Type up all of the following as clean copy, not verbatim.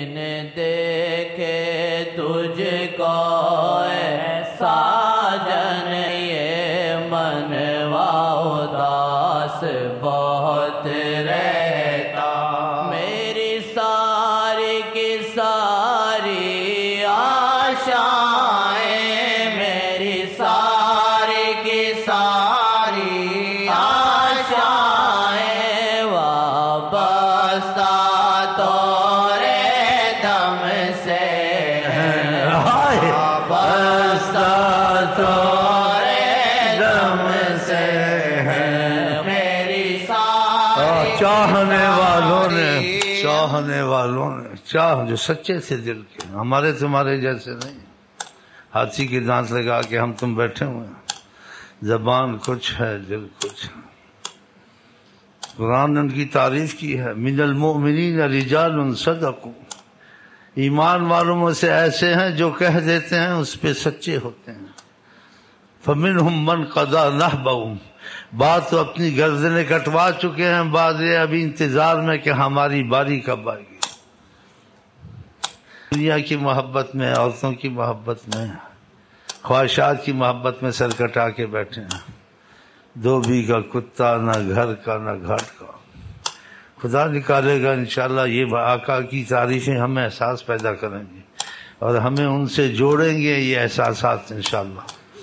بن دیکھے تجھ کو اے ساجن یہ منوا اداس بہت رہتا میری ساری کی ساری آشائیں میری ساری کی ساری آشائیں وابستہ تورے دم سے وابستہ تورے دم سے میری ساری چاہنے والوں نے چاہ جو سچے تھے دل کے، ہمارے تمہارے جیسے نہیں ہاتھی کے دانت لگا کے ہم تم بیٹھے ہوئے ہیں، زبان کچھ ہے دل کچھ ہے۔ قرآن نے ان کی تعریف کی ہے، من المؤمنین رجال صدقوا، ایمان والوں میں سے ایسے ہیں جو کہہ دیتے ہیں اس پہ سچے ہوتے ہیں۔ فمنہم من قضا نحبہ، بعض تو اپنی گردنیں کٹوا چکے ہیں، بعض یہ ابھی انتظار میں کہ ہماری باری کب آئے گی۔ دنیا کی محبت میں، عورتوں کی محبت میں، خواہشات کی محبت میں سر کٹا کے بیٹھے ہیں، دھوبی کا کتا، نہ گھر کا نہ گھاٹ کا۔ خدا نکالے گا انشاءاللہ، یہ آقا کی تعریفیں ہمیں احساس پیدا کریں گی اور ہمیں ان سے جوڑیں گے یہ احساسات انشاءاللہ۔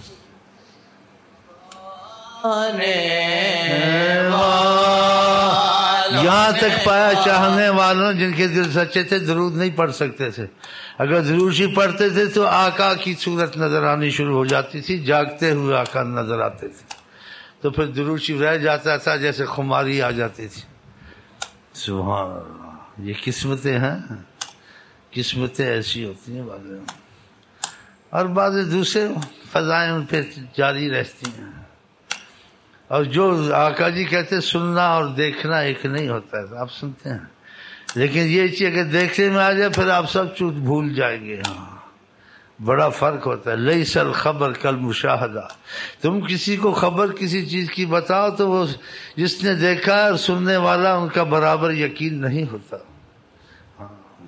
یہاں تک پایا چاہنے والوں جن کے دل سچے تھے درود نہیں پڑھ سکتے تھے، اگر درود شریف پڑھتے تھے تو آقا کی صورت نظر آنی شروع ہو جاتی تھی، جاگتے ہوئے آقا نظر آتے تھے، تو پھر درود شریف رہ جاتا تھا جیسے خماری آ جاتی تھی۔ سبحان اللہ، یہ قسمتیں ہیں، قسمتیں ایسی ہوتی ہیں بعض، اور بعض دوسرے فضائیں ان پہ جاری رہتی ہیں۔ اور جو آقا جی کہتے ہیں سننا اور دیکھنا ایک نہیں ہوتا ہے، آپ سنتے ہیں لیکن یہ چیز اگر دیکھنے میں آ جائے پھر آپ سب چیز بھول جائیں گے۔ ہاں بڑا فرق ہوتا ہے۔ لیس الخبر کالمشاہدہ، تم کسی کو خبر کسی چیز کی بتاؤ تو وہ جس نے دیکھا ہے اور سننے والا ان کا برابر یقین نہیں ہوتا۔ ہاں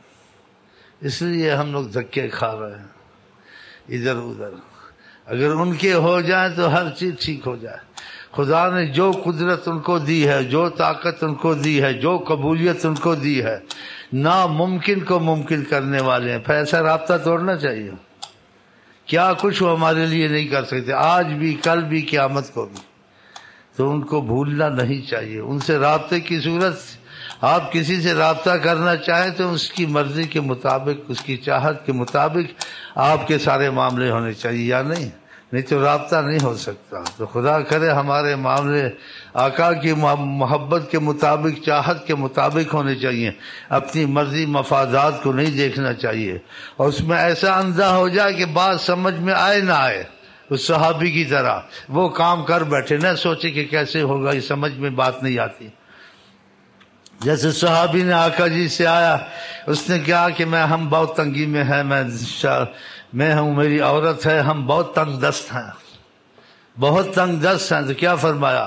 اس لیے ہم لوگ دھکے کھا رہے ہیں ادھر ادھر، اگر ان کے ہو جائیں تو ہر چیز ٹھیک ہو جائے۔ خدا نے جو قدرت ان کو دی ہے، جو طاقت ان کو دی ہے، جو قبولیت ان کو دی ہے، ناممکن کو ممکن کرنے والے ہیں، پھر ایسا رابطہ توڑنا چاہیے۔ کیا کچھ وہ ہمارے لیے نہیں کر سکتے، آج بھی کل بھی قیامت کو بھی، تو ان کو بھولنا نہیں چاہیے۔ ان سے رابطے کی صورت، آپ کسی سے رابطہ کرنا چاہیں تو اس کی مرضی کے مطابق، اس کی چاہت کے مطابق آپ کے سارے معاملے ہونے چاہیے، یا نہیں تو رابطہ نہیں ہو سکتا۔ تو خدا کرے ہمارے معاملے آقا کی محبت کے مطابق، چاہت کے مطابق ہونے چاہیے، اپنی مرضی مفادات کو نہیں دیکھنا چاہیے، اور اس میں ایسا اندھا ہو جائے کہ بات سمجھ میں آئے نہ آئے، اس صحابی کی طرح وہ کام کر بیٹھے، نہ سوچے کہ کیسے ہوگا، یہ سمجھ میں بات نہیں آتی۔ جیسے صحابی نے آقا جی سے آیا، اس نے کہا کہ ہم بہت تنگی میں ہیں، میں ہوں، میری عورت ہے، ہم بہت تنگ دست ہیں، بہت تنگ دست ہیں۔ تو کیا فرمایا؟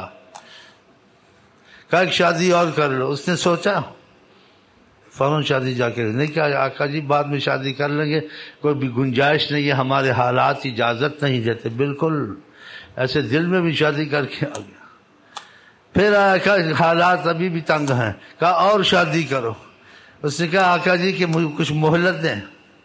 کہا ایک شادی اور کر لو۔ اس نے سوچا فوراً شادی جا کے نہیں کہا آقا جی بعد میں شادی کر لیں گے، کوئی بھی گنجائش نہیں ہے، ہمارے حالات اجازت نہیں دیتے۔ بالکل ایسے دل میں بھی شادی کر کے آ گیا۔ پھر آقا حالات ابھی بھی تنگ ہیں، کہا اور شادی کرو۔ اس نے کہا آقا جی کہ مجھے کچھ مہلت دیں،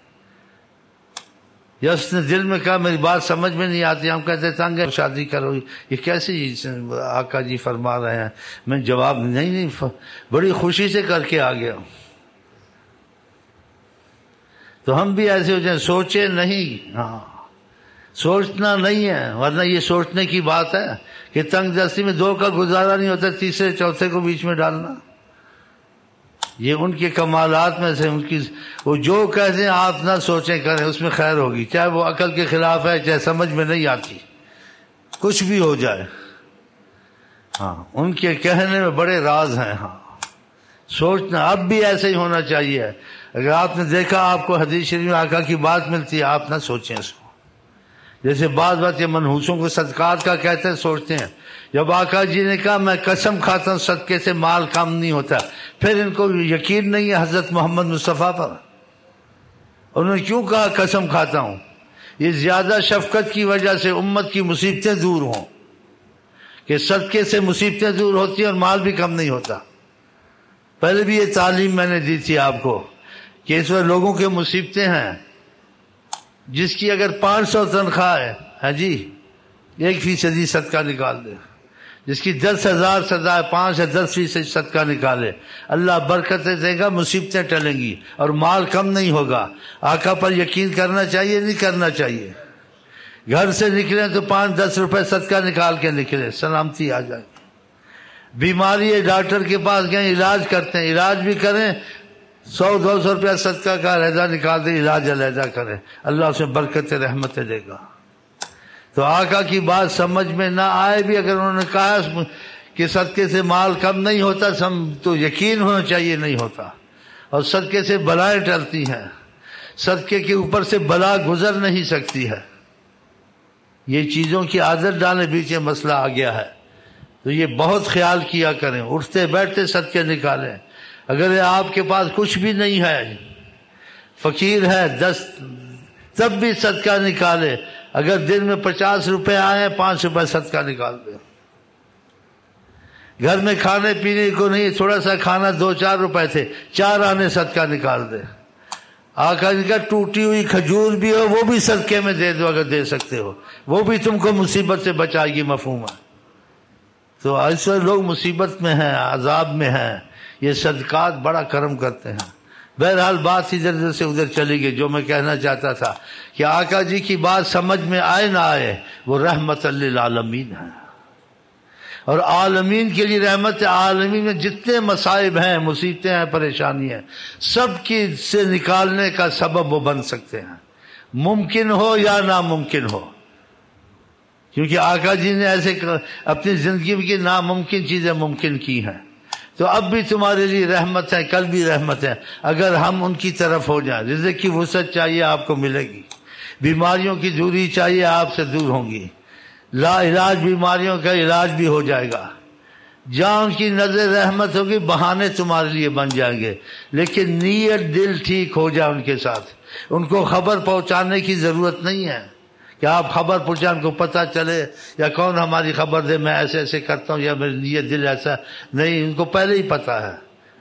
یا اس نے دل میں کہا میری بات سمجھ میں نہیں آتی، ہم کہتے تنگ ہے شادی کرو، یہ کیسے آقا جی فرما رہے ہیں؟ میں جواب نہیں بڑی خوشی سے کر کے آ گیا۔ تو ہم بھی ایسے ہو جائیں، سوچے نہیں، ہاں سوچنا نہیں ہے، ورنہ یہ سوچنے کی بات ہے کہ تنگ دستی میں دو کا گزارا نہیں ہوتا، تیسرے چوتھے کو بیچ میں ڈالنا۔ یہ ان کے کمالات میں سے، ان کی وہ جو کہتے ہیں آپ نہ سوچیں کریں، اس میں خیر ہوگی، چاہے وہ عقل کے خلاف ہے، چاہے سمجھ میں نہیں آتی، کچھ بھی ہو جائے۔ ہاں ان کے کہنے میں بڑے راز ہیں۔ ہاں سوچنا اب بھی ایسے ہی ہونا چاہیے۔ اگر آپ نے دیکھا آپ کو حدیث شریف میں آقا کی بات ملتی ہے، آپ نہ سوچیں اس کو۔ جیسے بعض بات یہ منحوسوں کو صدقات کا کہتے ہیں، سوچتے ہیں۔ جب آقا جی نے کہا میں قسم کھاتا ہوں صدقے سے مال کم نہیں ہوتا، پھر ان کو یقین نہیں ہے حضرت محمد مصطفیٰ پر، انہوں نے کیوں کہا قسم کھاتا ہوں؟ یہ زیادہ شفقت کی وجہ سے امت کی مصیبتیں دور ہوں، کہ صدقے سے مصیبتیں دور ہوتی ہیں اور مال بھی کم نہیں ہوتا۔ پہلے بھی یہ تعلیم میں نے دی تھی آپ کو کہ اس وقت لوگوں کے مصیبتیں ہیں، جس کی اگر 500 تنخواہ ہے جی 1% صدقہ نکال دے، جس کی 10,000 سزا ہے 5 یا 10% صدقہ نکالے، اللہ برکتیں دے گا، مصیبتیں ٹلیں گی اور مال کم نہیں ہوگا۔ آقا پر یقین کرنا چاہیے نہیں کرنا چاہیے؟ گھر سے نکلیں تو 5-10 روپے صدقہ نکال کے نکلے، سلامتی آ جائے۔ بیماری ہے، ڈاکٹر کے پاس گئے، علاج کرتے ہیں، علاج بھی کریں، 100-200 روپیہ صدقہ کا علیحدہ نکال دیں، علاج علیحدہ کریں، اللہ اس میں برکت رحمتیں دے گا۔ تو آقا کی بات سمجھ میں نہ آئے بھی اگر انہوں نے کہا کہ صدقے سے مال کم نہیں ہوتا، تو یقین ہونا چاہیے نہیں ہوتا، اور صدقے سے بلائیں ٹلتی ہیں، صدقے کے اوپر سے بلا گزر نہیں سکتی ہے۔ یہ چیزوں کی عادت ڈالنے بیچ میں مسئلہ آ گیا ہے، تو یہ بہت خیال کیا کریں، اٹھتے بیٹھتے صدقے نکالیں۔ اگر آپ کے پاس کچھ بھی نہیں ہے، فقیر ہے، تب بھی صدقہ نکالے۔ اگر دن میں 50 روپے آئے، 5 روپے صدقہ نکال دیں۔ گھر میں کھانے پینے کو نہیں، تھوڑا سا کھانا 2-4 روپے تھے، 4 آنے صدقہ نکال دیں۔ آقا نے کہا ٹوٹی ہوئی کھجور بھی ہو وہ بھی صدقے میں دے دو اگر دے سکتے ہو، وہ بھی تم کو مصیبت سے بچائے گی، مفہوم ہے۔ تو ایسے لوگ مصیبت میں ہیں، عذاب میں ہیں، یہ صدقات بڑا کرم کرتے ہیں۔ بہرحال بات ادھر ادھر سے ادھر چلی گئی۔ جو میں کہنا چاہتا تھا کہ آقا جی کی بات سمجھ میں آئے نہ آئے، وہ رحمت للعالمین ہے، اور عالمین کے لیے رحمت ہے۔ عالمین میں جتنے مصائب ہیں، مصیبتیں ہیں، پریشانی ہیں، سب کی سے نکالنے کا سبب وہ بن سکتے ہیں، ممکن ہو یا ناممکن ہو، کیونکہ آقا جی نے ایسے اپنی زندگی میں ناممکن چیزیں ممکن کی ہیں۔ تو اب بھی تمہارے لیے رحمت ہے، کل بھی رحمت ہے، اگر ہم ان کی طرف ہو جائیں۔ رزق کی وسعت چاہیے آپ کو ملے گی، بیماریوں کی دوری چاہیے آپ سے دور ہوں گی، لا علاج بیماریوں کا علاج بھی ہو جائے گا۔ جہاں ان کی نظر رحمت ہوگی بہانے تمہارے لیے بن جائیں گے، لیکن نیت دل ٹھیک ہو جائے ان کے ساتھ۔ ان کو خبر پہنچانے کی ضرورت نہیں ہے کہ آپ خبر پہنچائیں، ان کو پتہ چلے یا کون ہماری خبر دے میں ایسے ایسے کرتا ہوں یا میری نیت دل ایسا نہیں، ان کو پہلے ہی پتہ ہے۔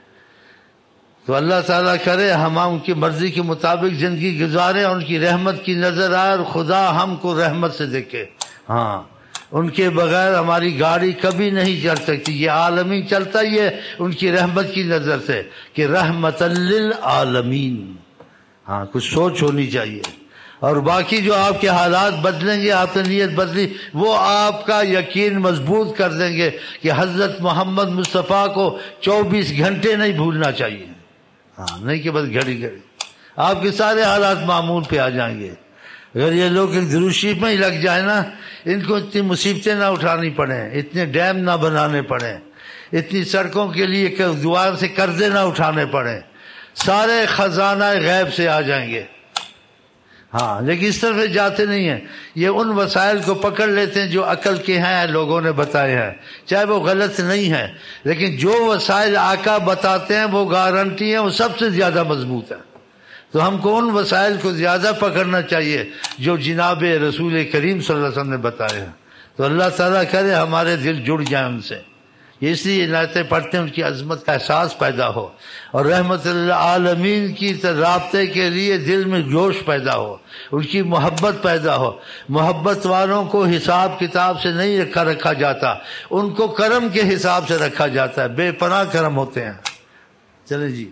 تو اللہ تعالیٰ کرے ہم ان کی مرضی کے مطابق زندگی گزاریں، ان کی رحمت کی نظر آئے اور خدا ہم کو رحمت سے دیکھے۔ ہاں، ان کے بغیر ہماری گاڑی کبھی نہیں چل سکتی، یہ عالمین چلتا ہی ہے ان کی رحمت کی نظر سے کہ رحمت للعالمین۔ ہاں، کچھ سوچ ہونی چاہیے۔ اور باقی جو آپ کے حالات بدلیں گے، آپ نے نیت بدلی، وہ آپ کا یقین مضبوط کر دیں گے کہ حضرت محمد مصطفیٰ کو 24 گھنٹے نہیں بھولنا چاہیے۔ ہاں، نہیں کہ بس گھڑی گھڑی، آپ کے سارے حالات معمول پہ آ جائیں گے۔ اگر یہ لوگ ایک درود شریف میں ہی لگ جائیں نا، ان کو اتنی مصیبتیں نہ اٹھانی پڑیں، اتنے ڈیم نہ بنانے پڑیں، اتنی سڑکوں کے لیے دوار سے قرضے نہ اٹھانے پڑیں، سارے خزانہ غیب سے آ جائیں گے۔ ہاں، لیکن اس طرف جاتے نہیں ہیں، یہ ان وسائل کو پکڑ لیتے ہیں جو عقل کے ہیں، لوگوں نے بتائے ہیں، چاہے وہ غلط نہیں ہیں، لیکن جو وسائل آقا بتاتے ہیں وہ گارنٹی ہیں، وہ سب سے زیادہ مضبوط ہے۔ تو ہم کو ان وسائل کو زیادہ پکڑنا چاہیے جو جناب رسول کریم صلی اللہ علیہ وسلم نے بتائے ہیں۔ تو اللہ تعالیٰ کرے ہمارے دل جڑ جائیں ان سے، اس لیے عنایتیں پڑھتے ہیں، ان کی عظمت کا احساس پیدا ہو، اور رحمت للعالمین کی رابطے کے لیے دل میں جوش پیدا ہو، ان کی محبت پیدا ہو۔ محبت والوں کو حساب کتاب سے نہیں رکھا جاتا، ان کو کرم کے حساب سے رکھا جاتا ہے، بے پناہ کرم ہوتے ہیں۔ چلیں جی،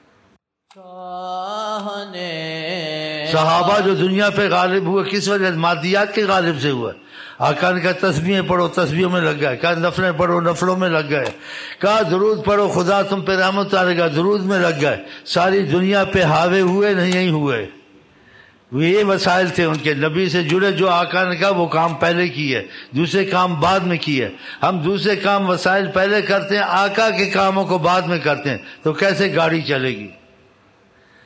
صحابہ جو دنیا پہ غالب ہوئے کس وجہ سے؟ مادیات کے غالب سے ہوئے۔ آقا نے کہا تسبیحیں پڑھو، تسبیحوں میں لگ گئے، کہا نفلیں پڑھو، نفلوں میں لگ گئے، کہا درود پڑھو خدا تم پہ رحمت ڈالے گا، درود میں لگ گئے۔ ساری دنیا پہ ہاوے ہوئے نہیں ہوئے، یہ وسائل تھے ان کے، نبی سے جڑے۔ جو آقا نے کہا وہ کام پہلے کیے، دوسرے کام بعد میں کیے۔ ہم دوسرے کام وسائل پہلے کرتے ہیں، آقا کے کاموں کو بعد میں کرتے ہیں، تو کیسے گاڑی چلے گی؟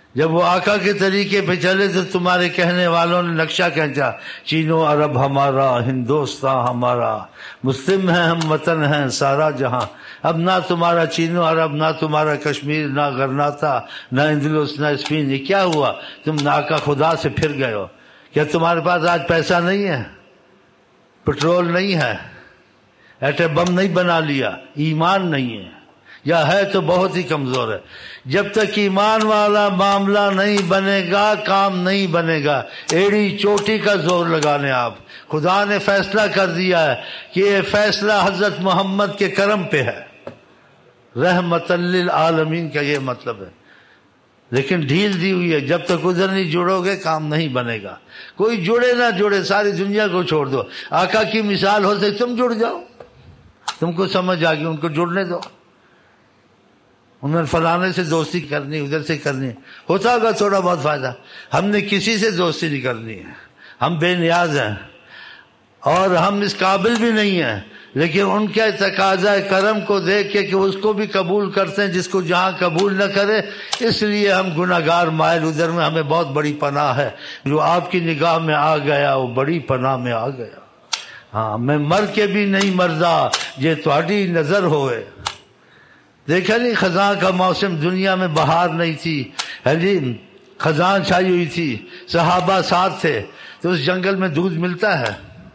جب وہ آقا کے طریقے پہ چلے تو تمہارے کہنے والوں نے نقشہ کھینچا، چینو عرب ہمارا، ہندوستان ہمارا، مسلم ہیں ہم، وطن ہیں سارا جہاں۔ اب نہ تمہارا چینو عرب، نہ تمہارا کشمیر، نہ غرناطہ، نہ اندلس، نہ اسپین۔ یہ کیا ہوا؟ تم آقا خدا سے پھر گئے ہو۔ کیا تمہارے پاس آج پیسہ نہیں ہے، پٹرول نہیں ہے، ایٹم بم نہیں بنا لیا، ایمان نہیں ہے، یا ہے تو بہت ہی کمزور ہے۔ جب تک ایمان والا معاملہ نہیں بنے گا کام نہیں بنے گا۔ ایڑی چوٹی کا زور لگانے آپ، خدا نے فیصلہ کر دیا ہے کہ یہ فیصلہ حضرت محمد کے کرم پہ ہے، رحمت للعالمین کا یہ مطلب ہے۔ لیکن ڈھیل دی ہوئی ہے، جب تک ادھر نہیں جڑو گے کام نہیں بنے گا۔ کوئی جڑے نہ جڑے، ساری دنیا کو چھوڑ دو، آقا کی مثال ہو سکے تم جڑ جاؤ، تم کو سمجھ آ گئی، ان کو جڑنے دو۔ انہوں نے فلانے سے دوستی کرنی، ادھر سے کرنی، ہوتا ہوگا تھوڑا بہت فائدہ۔ ہم نے کسی سے دوستی نہیں کرنی ہے، ہم بے نیاز ہیں اور ہم اس قابل بھی نہیں ہیں، لیکن ان کے تقاضا کرم کو دیکھ کے کہ اس کو بھی قبول کرتے ہیں جس کو جہاں قبول نہ کرے، اس لیے ہم گناہگار مائل ادھر میں ہمیں بہت بڑی پناہ ہے۔ جو آپ کی نگاہ میں آ گیا وہ بڑی پناہ میں آ گیا۔ ہاں، میں مر کے بھی نہیں مردا جے تہاڈی نظر ہوئے۔ دیکھا نہیں خزاں کا موسم، دنیا میں بہار نہیں تھی، جی خزاں چھائی ہوئی تھی، صحابہ ساتھ تھے، تو اس جنگل میں دودھ ملتا ہے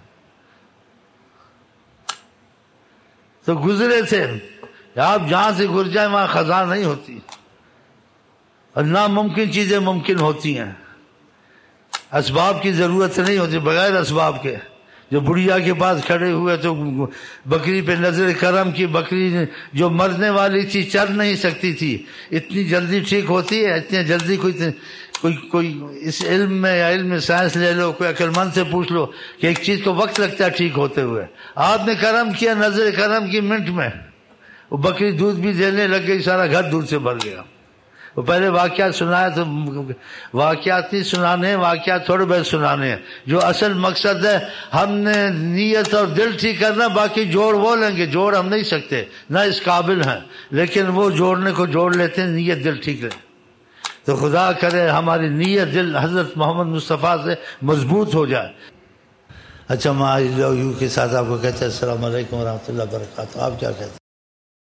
تو گزرے تھے۔ آپ جہاں سے گر جائیں وہاں خزاں نہیں ہوتی، اور ناممکن چیزیں ممکن ہوتی ہیں۔ اسباب کی ضرورت نہیں ہوتی، بغیر اسباب کے۔ جو بڑھیا کے پاس کھڑے ہوئے تو بکری پہ نظر کرم کی، بکری جو مرنے والی تھی چر نہیں سکتی تھی، اتنی جلدی ٹھیک ہوتی ہے؟ اتنی جلدی کوئی اس علم میں یا علم سائنس لے لو، کوئی عقل مند سے پوچھ لو کہ ایک چیز کو وقت لگتا ہے ٹھیک ہوتے ہوئے۔ آپ نے کرم کیا، نظر کرم کی، منٹ میں وہ بکری دودھ بھی دینے لگ گئی، سارا گھر دودھ سے بھر گیا۔ وہ پہلے واقعات سنایا تو واقعات نہیں سنانے، واقعات تھوڑے بہت سنانے ہیں۔ جو اصل مقصد ہے ہم نے نیت اور دل ٹھیک کرنا، باقی جوڑ وہ لیں گے، جوڑ ہم نہیں سکتے، نہ اس قابل ہیں، لیکن وہ جوڑنے کو جوڑ لیتے ہیں، نیت دل ٹھیک لیں۔ تو خدا کرے ہماری نیت دل حضرت محمد مصطفیٰ سے مضبوط ہو جائے۔ اچھا، میں آئی لو یو کے ساتھ آپ کو کہتے ہیں السلام علیکم ورحمۃ اللہ وبرکاتہ۔ آپ کیا کہتے ہیں؟